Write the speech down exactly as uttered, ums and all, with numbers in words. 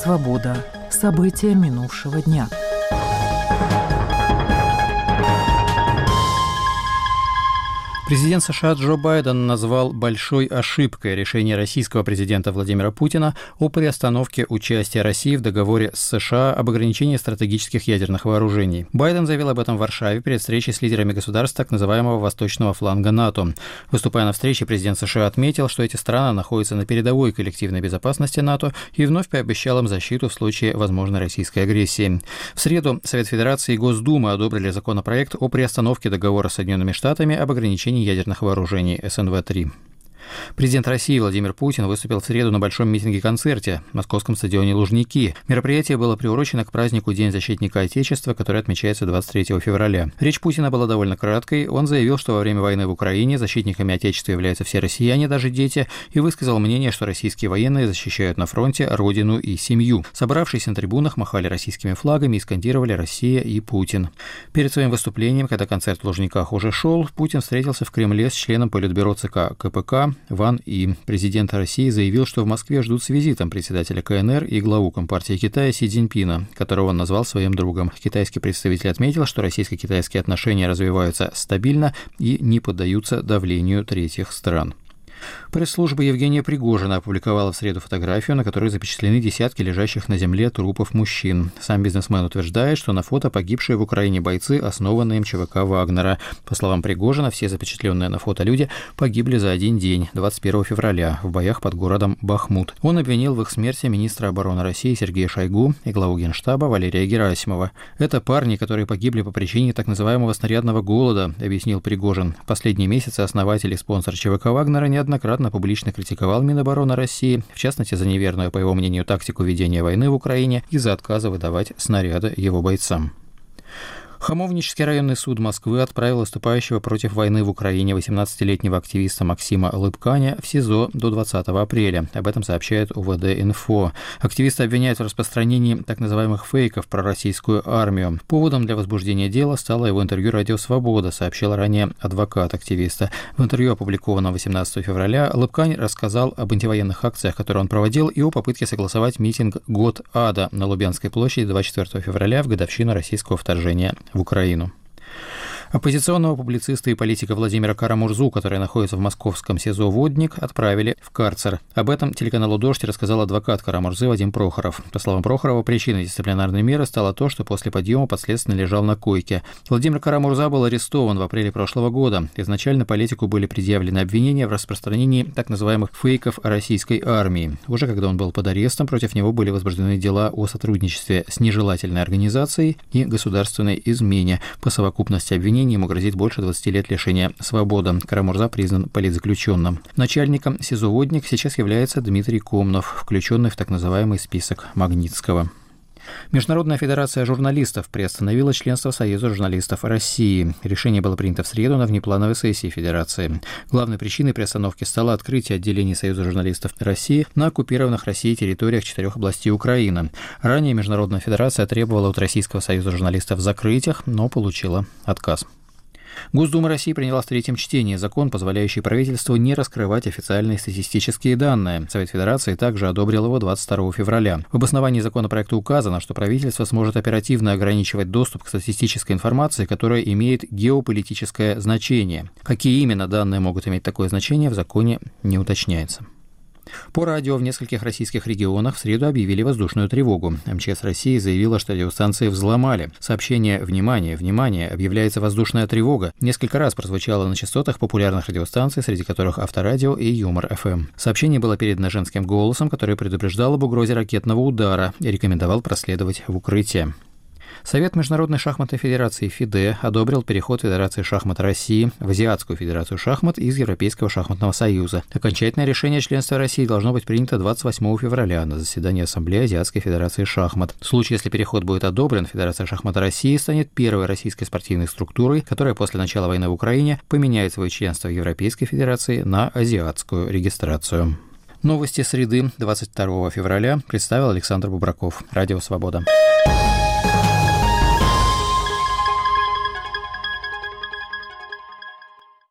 Свобода. События минувшего дня. Президент США Джо Байден назвал большой ошибкой решение российского президента Владимира Путина о приостановке участия России в договоре с США об ограничении стратегических ядерных вооружений. Байден заявил об этом в Варшаве перед встречей с лидерами государств так называемого восточного фланга НАТО. Выступая на встрече, президент США отметил, что эти страны находятся на передовой коллективной безопасности НАТО и вновь пообещал им защиту в случае возможной российской агрессии. В среду Совет Федерации и Госдума одобрили законопроект о приостановке договора с Соединенными Штатами об ограничении ядерных вооружений эс эн вэ три. Президент России Владимир Путин выступил в среду на большом митинге-концерте в московском стадионе «Лужники». Мероприятие было приурочено к празднику День защитника Отечества, который отмечается двадцать третьего февраля. Речь Путина была довольно краткой. Он заявил, что во время войны в Украине защитниками Отечества являются все россияне, даже дети, и высказал мнение, что российские военные защищают на фронте родину и семью. Собравшись на трибунах, махали российскими флагами и скандировали «Россия» и «Путин». Перед своим выступлением, когда концерт в Лужниках уже шел, Путин встретился в Кремле с членом Политбюро ЦК ка пэ ка Ван И. Президент России заявил, что в Москве ждут с визитом председателя ка эн эр и главу Компартии Китая Си Цзиньпина, которого он назвал своим другом. Китайский представитель отметил, что российско-китайские отношения развиваются стабильно и не поддаются давлению третьих стран. Пресс-служба Евгения Пригожина опубликовала в среду фотографию, на которой запечатлены десятки лежащих на земле трупов мужчин. Сам бизнесмен утверждает, что на фото погибшие в Украине бойцы основанной эм че вэ ка Вагнера. По словам Пригожина, все запечатленные на фото люди погибли за один день, двадцать первого февраля, в боях под городом Бахмут. Он обвинил в их смерти министра обороны России Сергея Шойгу и главу Генштаба Валерия Герасимова. Это парни, которые погибли по причине так называемого снарядного голода, объяснил Пригожин. В последние месяцы основатель и спонсор че вэ ка Вагнера неоднократно публично критиковал Минобороны России, в частности, за неверную, по его мнению, тактику ведения войны в Украине и за отказы выдавать снаряды его бойцам. Хамовнический районный суд Москвы отправил выступающего против войны в Украине восемнадцатилетнего активиста Максима Лыбканя в СИЗО до двадцатого апреля. Об этом сообщает у вэ дэ инфо. Активиста обвиняют в распространении так называемых фейков про российскую армию. Поводом для возбуждения дела стало его интервью «Радио Свобода», сообщил ранее адвокат активиста. В интервью, опубликованном восемнадцатого февраля, Лыбкань рассказал об антивоенных акциях, которые он проводил, и о попытке согласовать митинг «Год ада» на Лубянской площади двадцать четвёртого февраля в годовщину российского вторжения в Украину. Оппозиционного публициста и политика Владимира Кара-Мурзу, который находится в московском СИЗО «Водник», отправили в карцер. Об этом телеканалу «Дождь» рассказал адвокат Кара-Мурзы Вадим Прохоров. По словам Прохорова, причиной дисциплинарной меры стало то, что после подъема подследственный лежал на койке. Владимир Кара-Мурза был арестован в апреле прошлого года. Изначально политику были предъявлены обвинения в распространении так называемых фейков о российской армии. Уже когда он был под арестом, против него были возбуждены дела о сотрудничестве с нежелательной организацией и государственной измене. По совокупности обвинений ему грозит больше двадцати лет лишения свободы. Кара-Мурза признан политзаключенным. Начальником СИЗО «Водник» сейчас является Дмитрий Комнов, включенный в так называемый список Магнитского. Международная федерация журналистов приостановила членство Союза журналистов России. Решение было принято в среду на внеплановой сессии Федерации. Главной причиной приостановки стало открытие отделений Союза журналистов России на оккупированных Россией территориях четырех областей Украины. Ранее Международная федерация требовала от Российского союза журналистов закрыть их, но получила отказ. Госдума России приняла в третьем чтении закон, позволяющий правительству не раскрывать официальные статистические данные. Совет Федерации также одобрил его двадцать второго февраля. В обосновании законопроекта указано, что правительство сможет оперативно ограничивать доступ к статистической информации, которая имеет геополитическое значение. Какие именно данные могут иметь такое значение, в законе не уточняется. По радио в нескольких российских регионах в среду объявили воздушную тревогу. эм че эс России заявила, что радиостанции взломали. Сообщение «Внимание! Внимание! Объявляется воздушная тревога» несколько раз прозвучало на частотах популярных радиостанций, среди которых Авторадио и Юмор эф эм. Сообщение было передано женским голосом, который предупреждал об угрозе ракетного удара и рекомендовал проследовать в укрытие. Совет Международной шахматной федерации ФИДЕ одобрил переход Федерации шахмат России в Азиатскую федерацию шахмат из Европейского шахматного союза. Окончательное решение членства России должно быть принято двадцать восьмого февраля на заседании Ассамблеи Азиатской федерации шахмат. В случае, если переход будет одобрен, Федерация шахмат России станет первой российской спортивной структурой, которая после начала войны в Украине поменяет свое членство в Европейской федерации на азиатскую регистрацию. Новости среды двадцать второго февраля представил Александр Бубраков. Радио «Свобода».